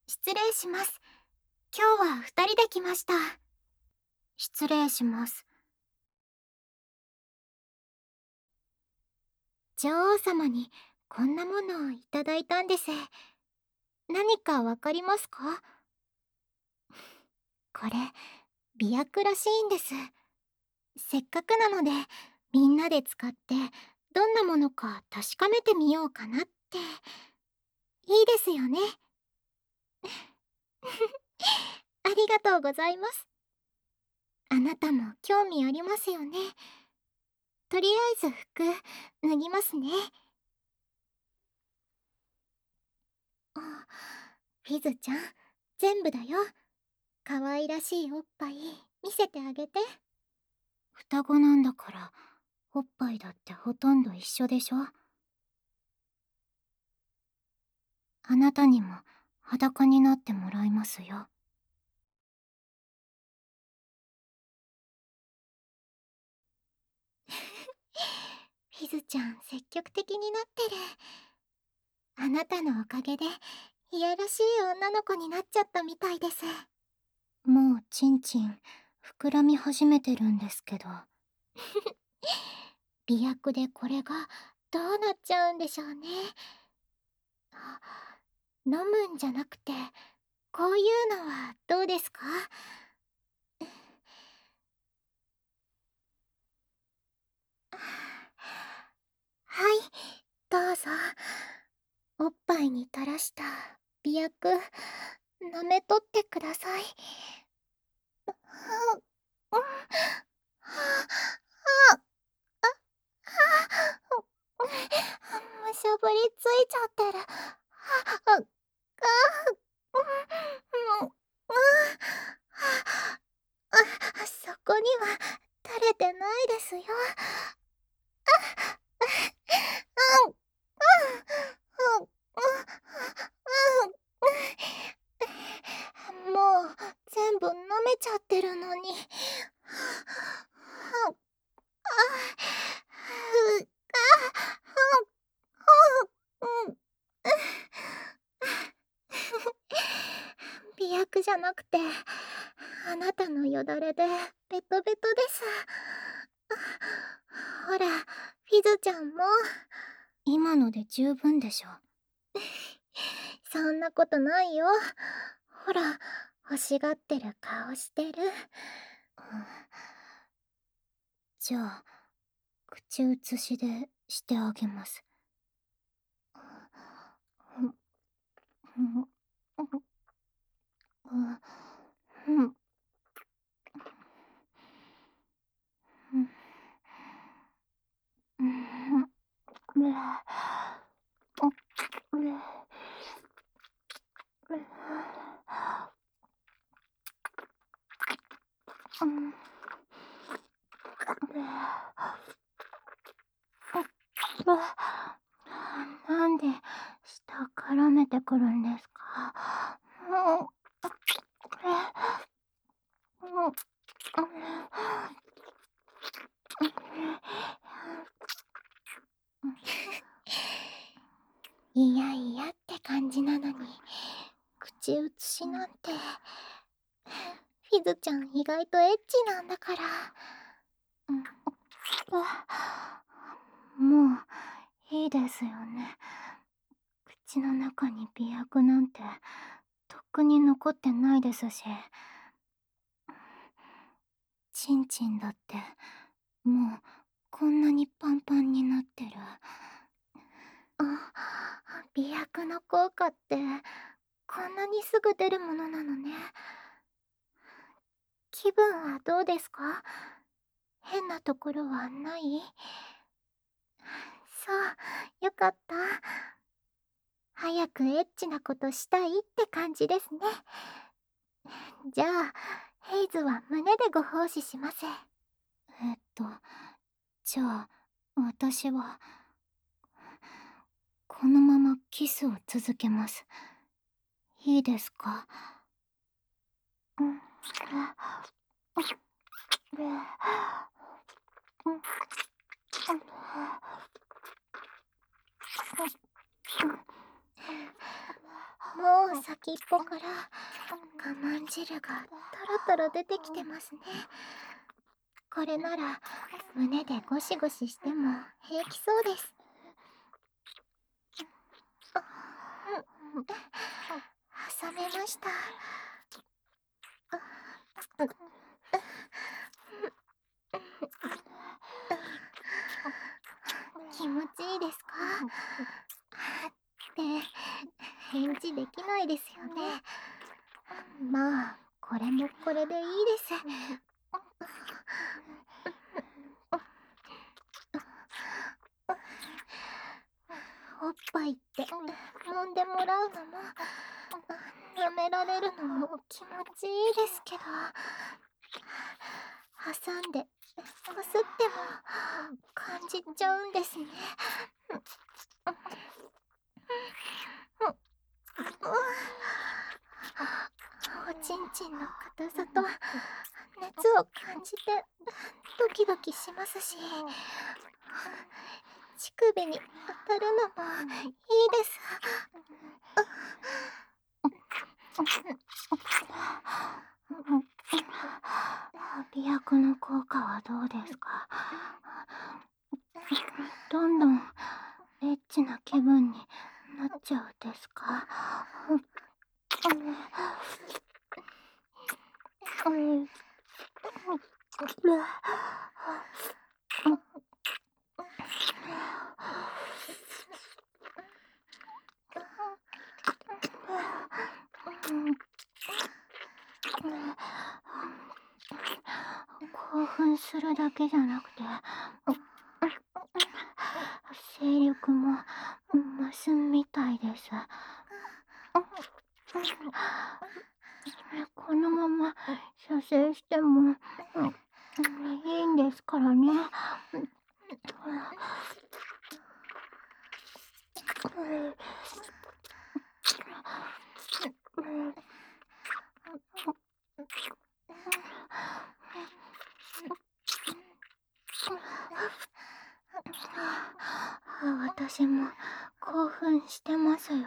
失礼します。今日は2人で来ました。失礼します。女王様にこんなものをいただいたんです。何かわかりますか？これ、媚薬らしいんです。せっかくなので、みんなで使って、どんなものか確かめてみようかなって。いいですよね。ありがとうございます。あなたも興味ありますよね。とりあえず服、脱ぎますね。あ、フィズちゃん、全部だよ。可愛らしいおっぱい、見せてあげて。双子なんだから、おっぱいだってほとんど一緒でしょ。あなたにも裸になってもらいますよ。フィズちゃん積極的になってる。あなたのおかげでいやらしい女の子になっちゃったみたいです。もうチンチン膨らみ始めてるんですけど。媚薬でこれがどうなっちゃうんでしょうね。あ、飲むんじゃなくてこういうのはどうですか？はい、どうぞ。おっぱいに垂らした媚薬、舐めとってください。うん、はあ、むしゃぶりついちゃってる。あ、うん、そこには垂れてないですよ。うん、うん、うん、もう全部舐めちゃってるのに。媚薬じゃなくて、あなたのよだれでベトベトです。ほら、フィズちゃんも。今ので十分でしょ。そんなことないよ。ほら、欲しがってる顔してる。じゃあ、口移しでしてあげます。なんで舌絡めてくるんですか？いやいやって感じなのに、口移しなんて。フィズちゃん意外とエッチなんだから。もういいですよね。口の中に媚薬なんてとっくに残ってないですし、チンチンだってもうこんなにパンパンになってる。媚薬の効果ってこんなにすぐ出るものなのね。気分はどうですか？変なところはない？そう、よかった。早くエッチなことしたいって感じですね。じゃあ、ヘイズは胸でご奉仕します。えっと、じゃあ、私は、このままキスを続けます。いいですか？うん。 もう先っぽから我慢汁がトロトロ出てきてますね。これなら胸でゴシゴシしても平気そうです。挟めました。気持ちいいですか？って返事できないですよね。まあこれもこれでいいです。おっぱいって揉んでもらうのも舐められるのも気持ちいいですけど、挟んでこすっても感じちゃうんですね。おちんちんの硬さと熱を感じてドキドキしますし、乳首に当たるのもいいです。媚薬の効果はどうですか？どんどんエッチな気分になっちゃうですか？興奮するだけじゃなくて勢力も増すみたいです。このまま射精してもいいんですからね。私も興奮してますよ。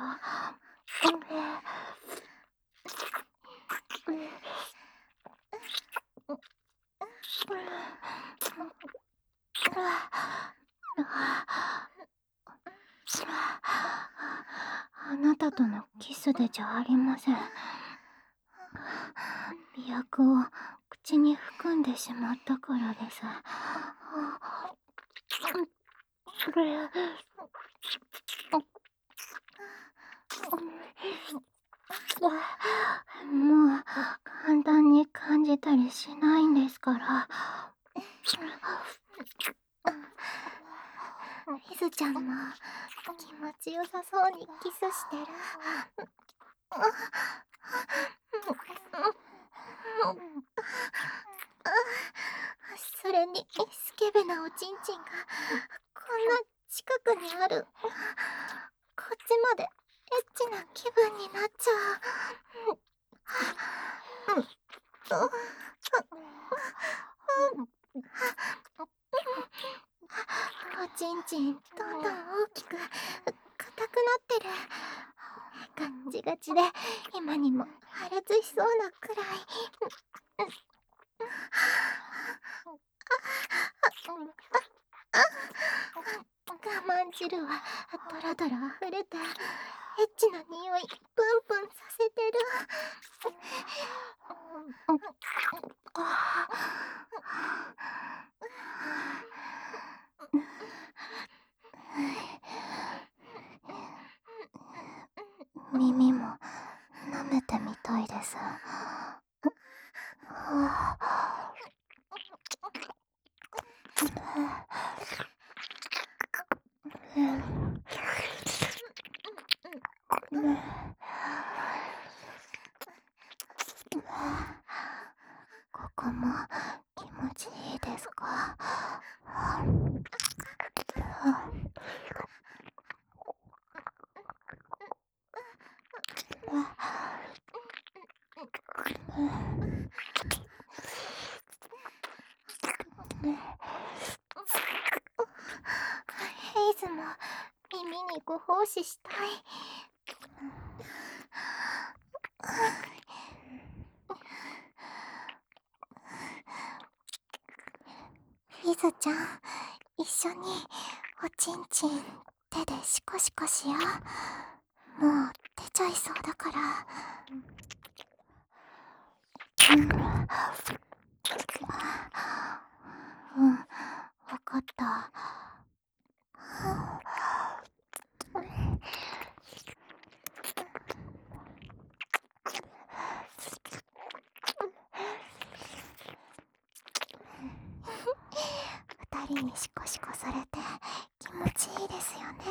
あなたとのキスでじゃありません。媚薬を口に含んでしまったからです。もう簡単に感じたりしないんですから。リズちゃんも気持ちよさそうにキスしてる。それにスケベなおちんちんがこんな近くにある。こっちまでエッチな気分になっちゃう。おちんちんどんどん大きく硬くなってる。ガッチガチで今にも破裂しそうなくらい。我慢汁はドラドラ溢れてエッチな匂いプンプンさせてる。耳も舐めてみたいです。ここも気持ちいいですか？ヘイズも耳にご奉仕したい。 リズちゃん、一緒におちんちん手でシコシコしよう。もう出ちゃいそうだから。わかった。二人にシコシコされて気持ちいいですよね。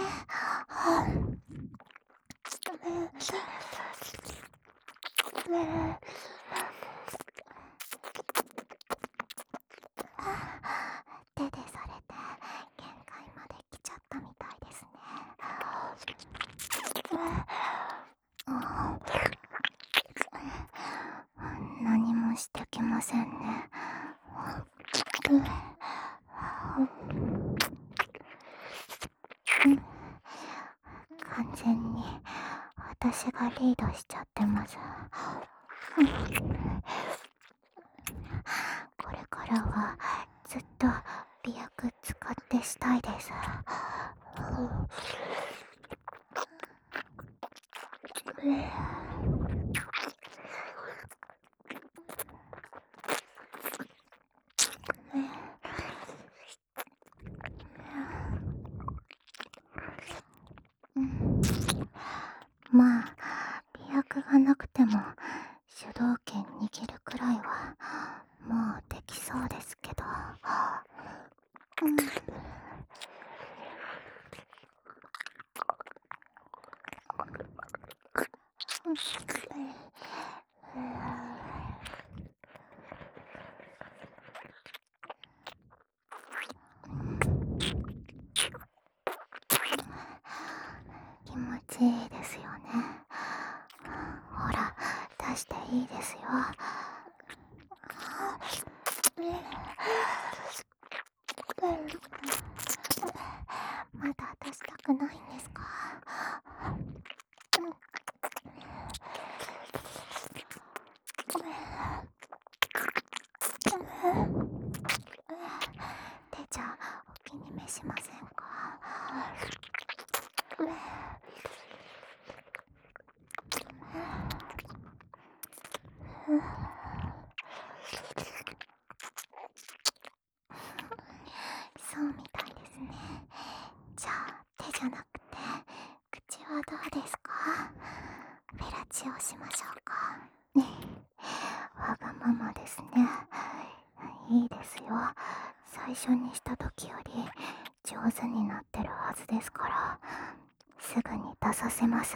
手でされて限界まで来ちゃったみたいですね。何もしてきませんね。完全に私がリードしちゃってます。これからはずっと美薬使ってしたいです。まあ美薬がなくても主導権握るくらいはもうできそうですけど。気持ちいいですよね。ほら出していいですよ。まだ出したくないんですか？手じゃお気に召しませんか？そうみたいですね。じゃあ手じゃなくて口はどうですか？フェラチオしましょうか。わがままですね。いいですよ。最初にした時より上手になってるはずですから、すぐに出させます。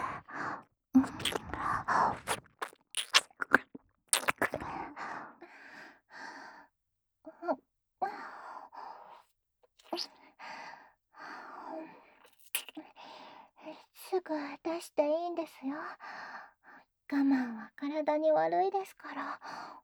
すぐ出していいんですよ。我慢は体に悪いですから。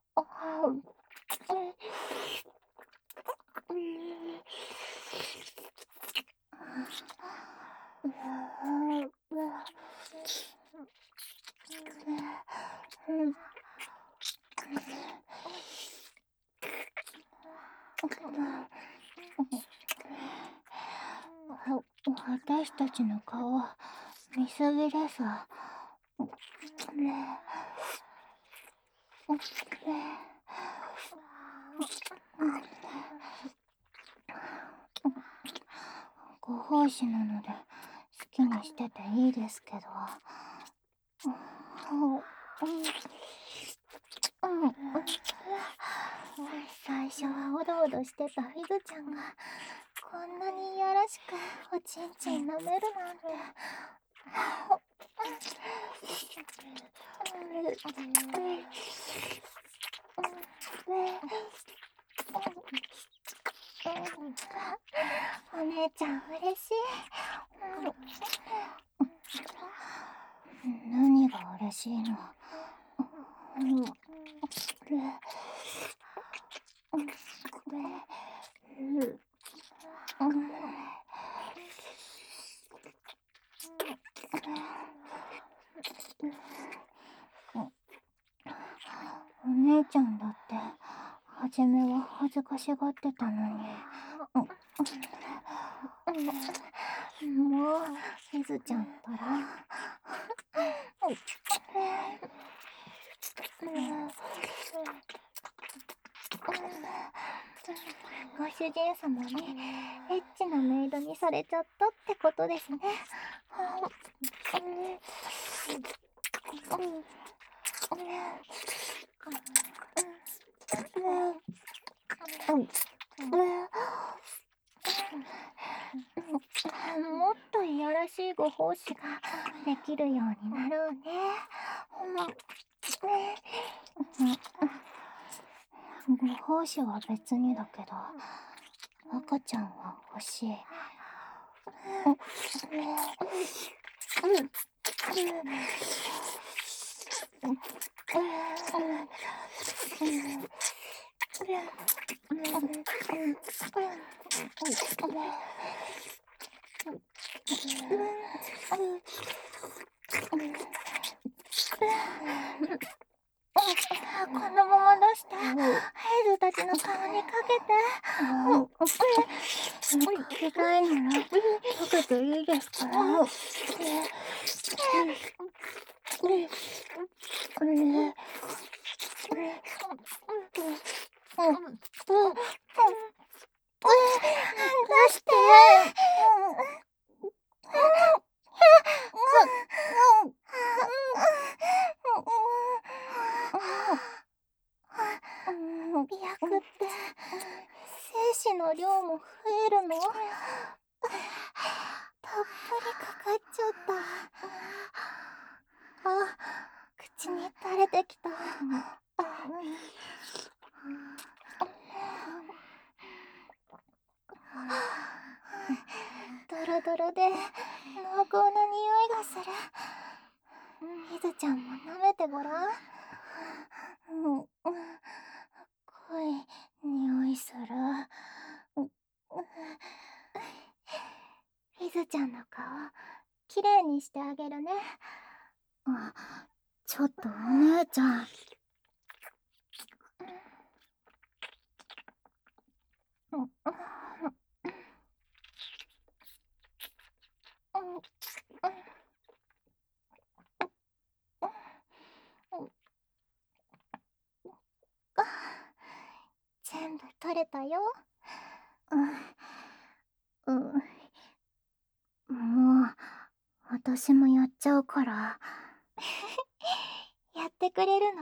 私たちの顔見すぎです。ご奉仕なので好きにしてていいですけど。最初はおどおどしてたフィズちゃんがこんなにいやらしくおちんちん舐めるなんて。お姉ちゃん嬉しい。何が嬉しいの？お姉ちゃんだって初めは恥ずかしがってたのに。もう、ゆずちゃんったら。ご主人様にエッチなメイドにされちゃったってことですね。もっといやらしいご奉仕ができるようになろうね。ご奉仕は別にだけど、赤ちゃんは欲しい。このまま出して、ヘイズたちの顔にかけて。かけたいなら、かけていいですから。出して。媚薬って精子の量も増えるの？たっぷりかかっちゃった。あ、口に垂れてきた。ドロドロで濃厚な匂いがする。ゆずちゃんも舐めてごらん。濃い匂いする。ゆずちゃんの顔きれいにしてあげるね。ちょっとお姉ちゃん。全部取れたよ。もう私もやっちゃうから。やってくれるの？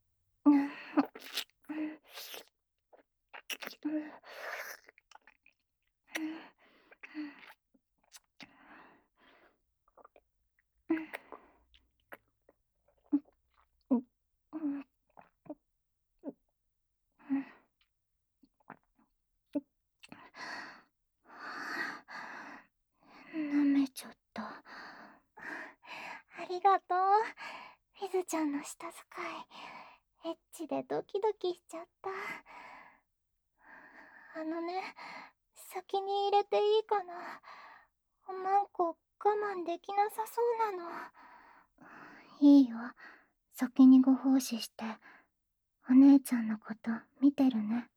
舐めちゃった。ありがとう。フィズちゃんの舌使いエッチでドキドキしちゃった。先に入れていいかな。おまんこ我慢できなさそうなの。いいよ、先にご奉仕してお姉ちゃんのこと見てるね。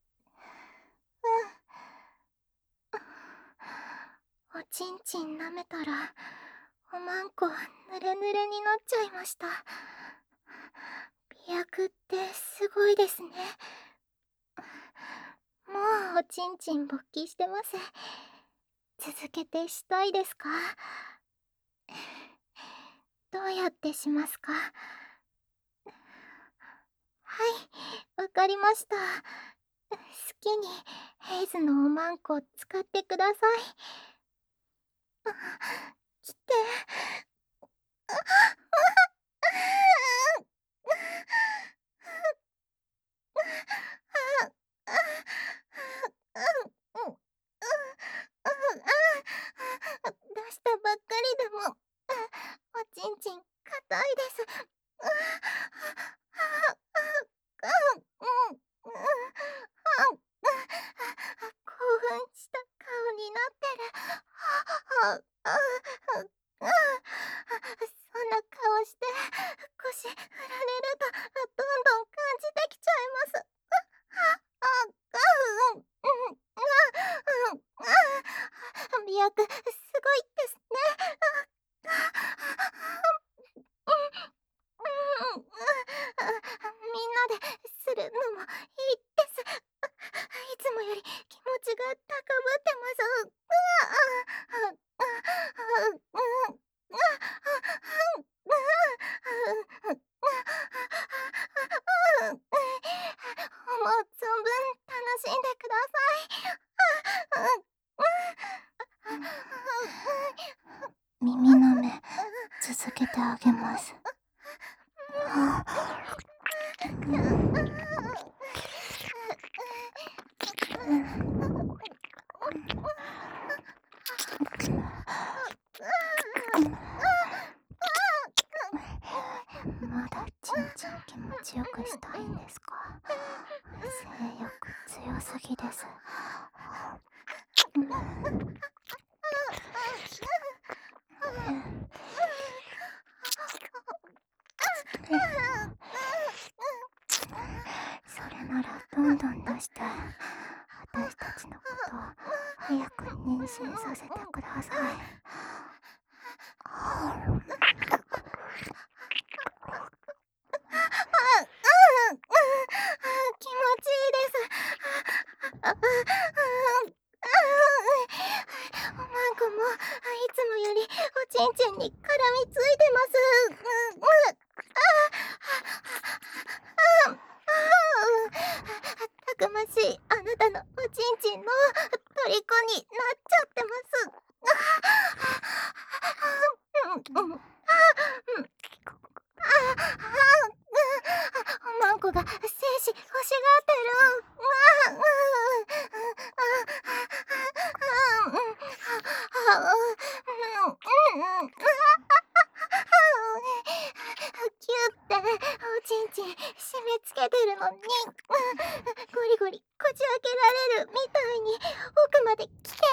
おちんちん舐めたらおまんこぬれぬれになっちゃいました。媚薬ってすごいですね。もうおちんちん勃起してます。続けてしたいですか？どうやってしますか？はい、わかりました。好きにヘイズのおまんこ使ってください。来て。出したばっかりでもおちんちん硬いです。興奮した顔になってる。そんな顔して腰振られるとどんどん感じてきちゃいます。 まだちんちん気持ちよくしたいんですか？性欲強すぎです。それならどんどん出して、私たちのことを早く妊娠させてください。気持ちいいです。おまんこもいつもよりおちんちんに絡みついてます。たくましいあなたのおちんちんの虜になっちゃってます。おまんこが精子欲しがってる。キュっておちんちん締め付けてるのにゴリゴリこじ開けられるみたいに奥まで来て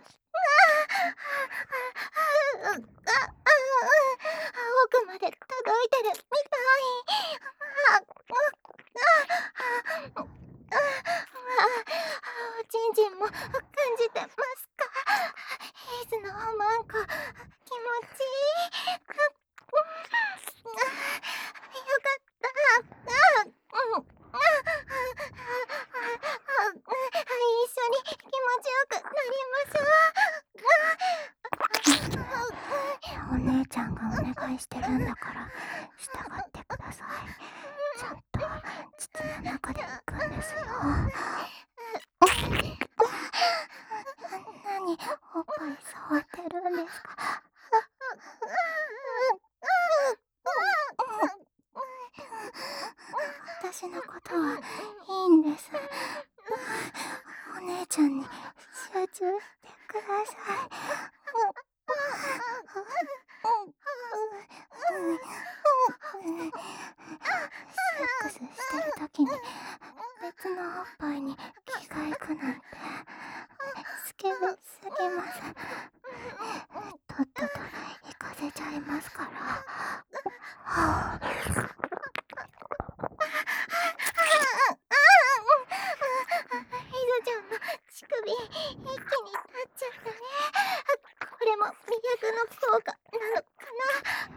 奥まで届いてるみたい。おちんちんも感じてますか？ヘイズのおまんこ気持ちいい。よかった。一緒に気持ちよくなりましょう。お姉ちゃんがお願いしてるんだから従ってください。ちゃんと膣の中で行くんですよ。何おっぱい触ってるんですか？私のことはいいんです。お姉ちゃんに集中してください。セックスしてる時に別のおっぱいに気がいくなんてスケベすぎます。とっとと行かせちゃいますから。ヒズちゃんの乳首一気に立っちゃったね。これも魅力の効果なのかな。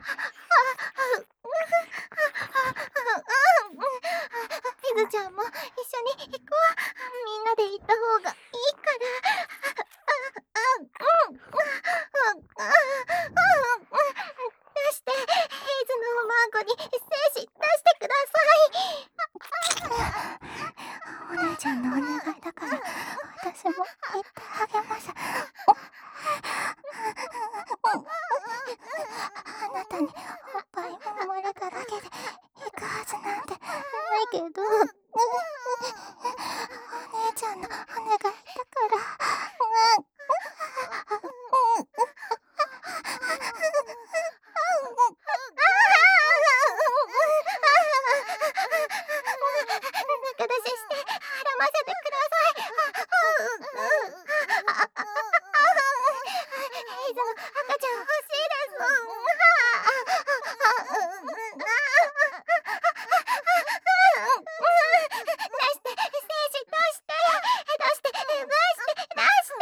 ヒズちゃんも一緒に行こう。みんなで行った方がいいから。出して、ヘイズのおまんこに精子出してください。お姉ちゃんのお願いだから私も言ってあげます。あなたにおっぱい生まれただけで行くはずなんてないけど、お姉ちゃんのお願いだから。中出しして絡ませてください。ヘイズの赤ちゃん欲しいです。出して、精子出して、出して、出して。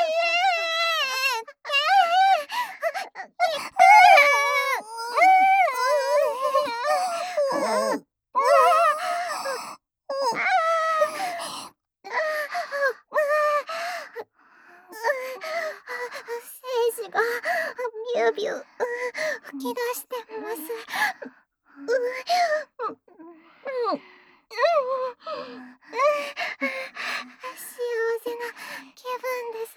精子がビュービュー吹き出してます。幸せな気分です。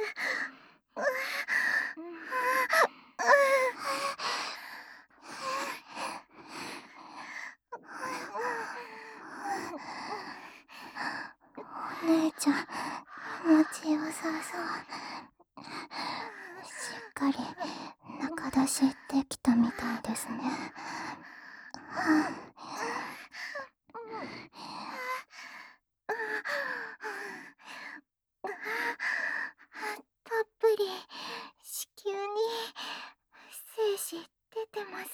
ちゃ気持ちよさそう。しっかり中出しできたみたいですね。たっぷり子宮に精子出てます。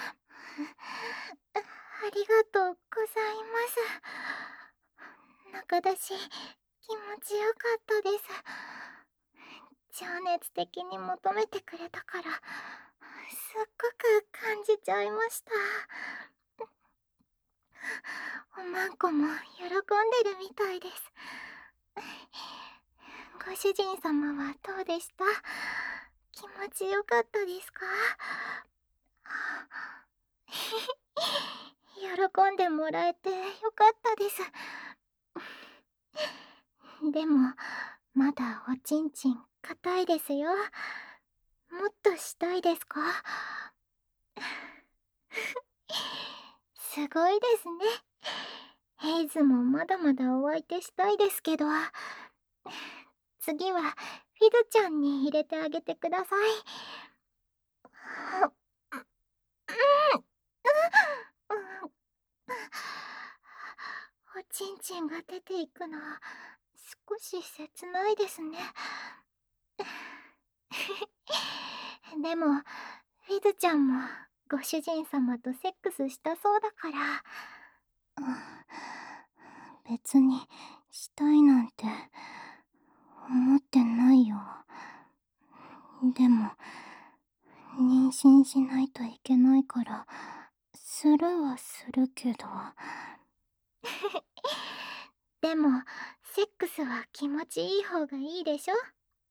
ありがとうございます。中出し気持ちよかったです。情熱的に求めてくれたからすっごく感じちゃいました。おまんこも喜んでるみたいです。ご主人様はどうでした？気持ちよかったですか？喜んでもらえてよかったです。でもまだおちんちん硬いですよ。もっとしたいですか？すごいですね。ヘイズもまだまだお相手したいですけど、次はフィドちゃんに入れてあげてください。おちんちんが出ていくのは少し切ないですね。でもフィドちゃんもご主人様とセックスしたそうだから。別にしたいなんて思ってないよ。でも妊娠しないといけないからするはするけど。でもセックスは気持ちいい方がいいでしょ。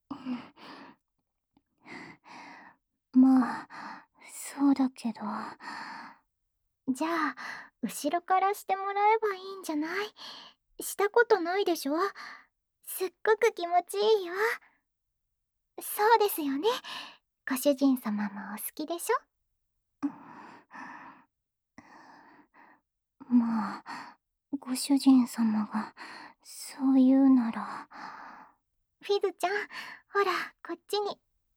まあそうだけど。じゃあ後ろからしてもらえばいいんじゃない？したことないでしょ？すっごく気持ちいいよ。そうですよね。ご主人様もお好きでしょ？まあご主人様がそう言うなら。フィズちゃん、ほらこっちに。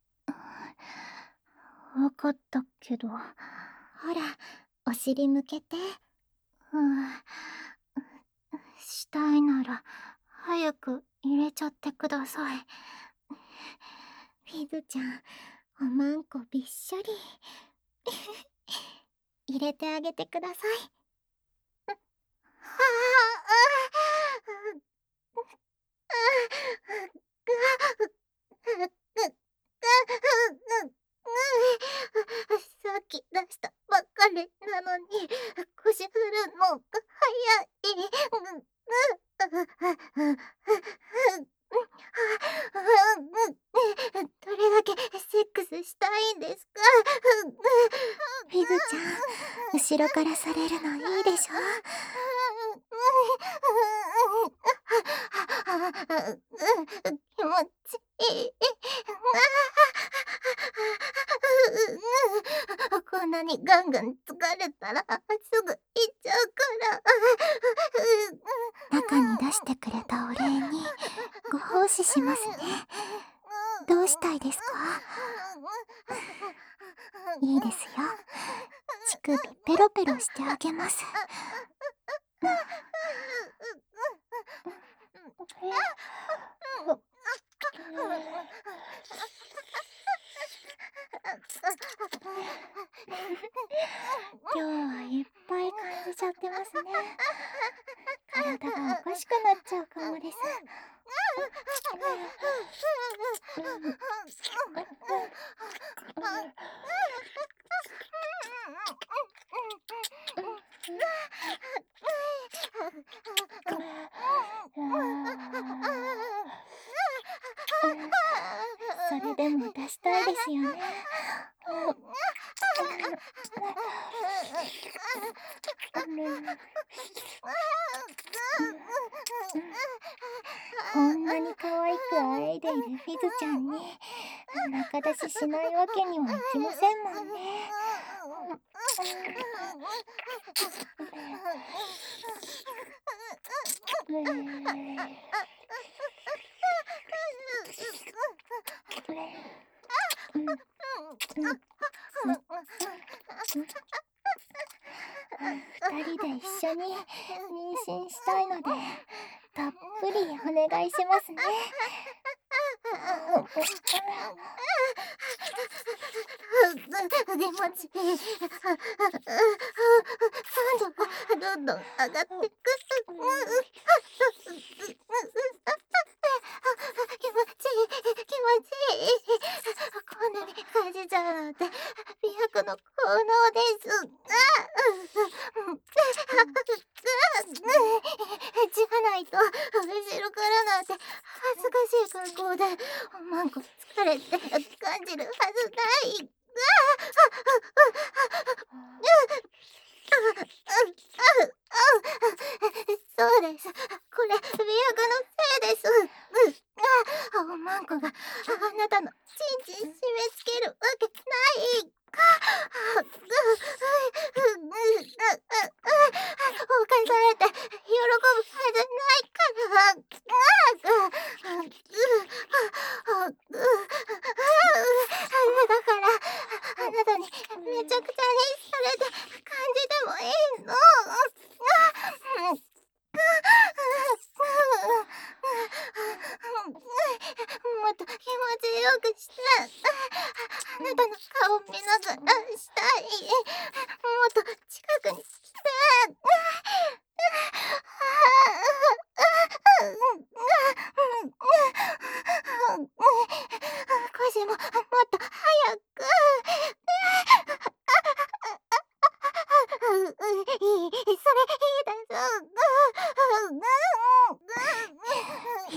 わかったけど。ほらお尻向けて。したいなら早く入れちゃってください。フィズちゃん、おまんこびっしょり。入れてあげてください。さっき出したばっかりなのに腰振るのが早い。どれだけセックスしたいんですか？フィズちゃん、後ろからされるのいいでしょ？気持ちいい。こんなにガンガン疲れたらすぐ行っちゃうから。中に出してくれたお礼にご奉仕しますね。どうしたいですか？いいですよ。乳首ペロペロしてあげます。今日はいっぱい感じちゃってますね。体がおかしくなっちゃうかもです。それでも出したいですよね。こんなに可愛くあえいでいるフィズちゃんに中出ししないわけにはいきませんもんね。 妊娠したいので、たっぷりお願いしますね。 気持ちいい。酸度がどんどん上がってく。気持ちいい、気持ちいい。こんなに感じちゃうなんて美白の効能です。じゃないと後ろからなんて恥ずかしい格好でおまんこ疲れて感じるはずない。そうです。これ美白のせいです。おまんこがあなたのちんちん締め付けるわけない。犯されて喜ぶはずないから。だからあなたにめちゃくちゃにされて感じてもいいの。もっと気持ちよくしてあなたの顔見ながらしたい。もっと近くに来て。腰ももっと早く。いい、それいいです。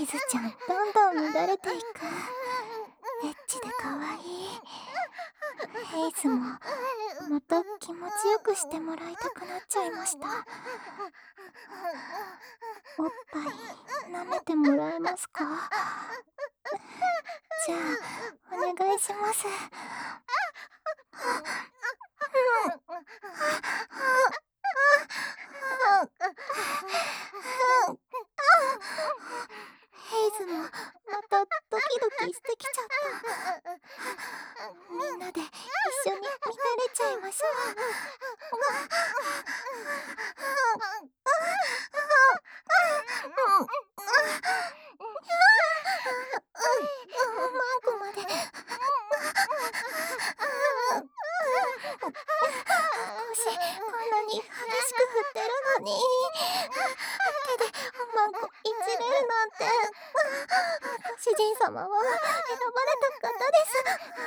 いずちゃん、どんどん乱れていく。エッチで可愛い。ヘイズもまた気持ちよくしてもらいたくなっちゃいました。おっぱい舐めてもらえますか？じゃあお願いします。ヘイズもまたドキドキしてきちゃった。みんなで一緒に乱れちゃいましょう。マンコまで。腰こんなに激しく振ってるのに手でおまんこいじれるなんて。主人様は選ばれた方です。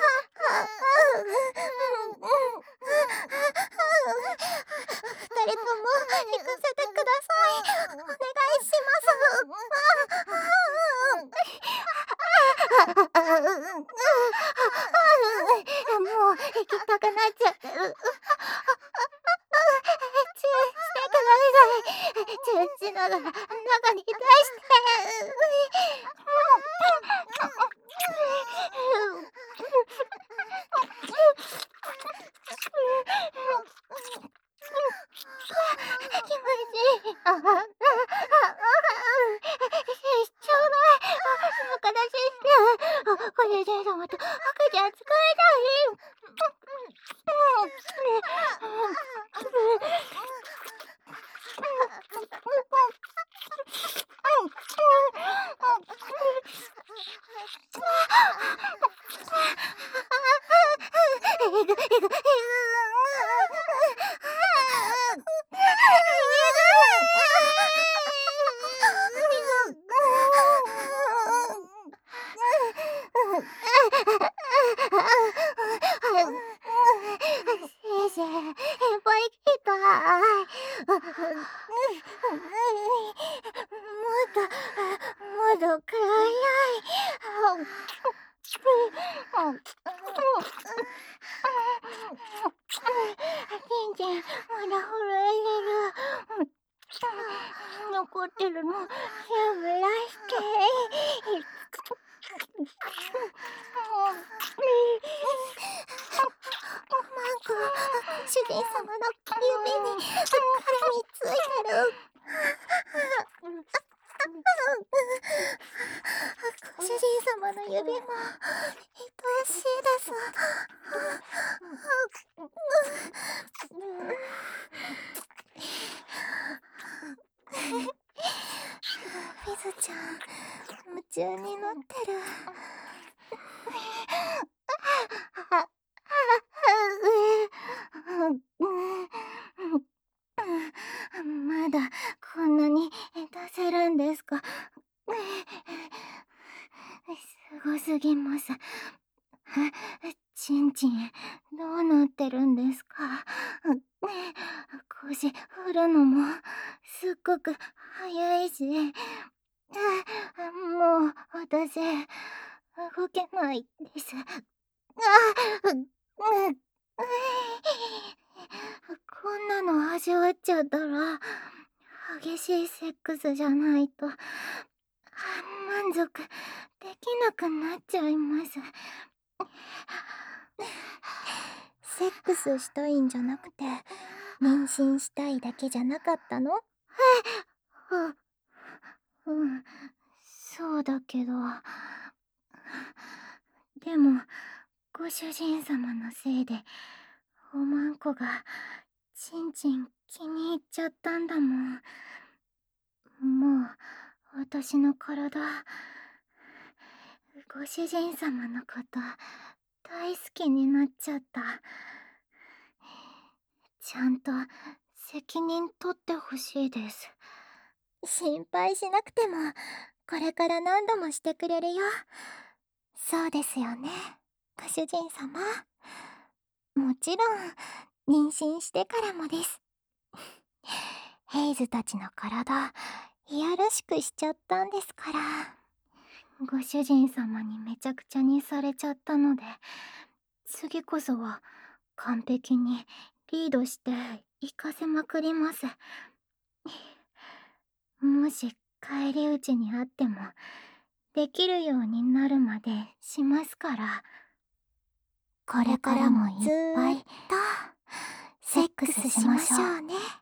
二人とも行かせてください。お願いしもう行きたくなっちゃってる。チューしてください。チューしながら中に出して。気持ちいい。ちょうだい。仲出しして。ご主人様と赤ちゃん作りたい。先生、いっぱい来た。もっと、もっとくらい。ちんちん、まだ震えてる。残ってるの、全部出して。マンコ、主人様の指に絡みついてる。主人様の指も愛しいです。 ズちゃん夢中になってる。 まだこんなに出せるんですか。すごすぎます。ちんちんどうなってるんですか。腰振るのもすっごく早いし、もう私動けないです。こんなの味わっちゃったら激しいセックスじゃないと満足できなくなっちゃいます。 セックスしたいんじゃなくて妊娠したいだけじゃなかったの？ うん、そうだけど、でもご主人様のせいでおまんこがちんちん気に入っちゃったんだもん。もう私の体、ご主人様のこと大好きになっちゃった。ちゃんと責任取ってほしいです。 心配しなくてもこれから何度もしてくれるよ。そうですよね、ご主人様。もちろん妊娠してからもです。ヘイズたちの体いやらしくしちゃったんですから。 ご主人様にめちゃくちゃにされちゃったので、次こそは完璧にリードして行かせまくります。もし返り討ちにあってもできるようになるまでしますから。 これからもいっぱいセックスしましょうね。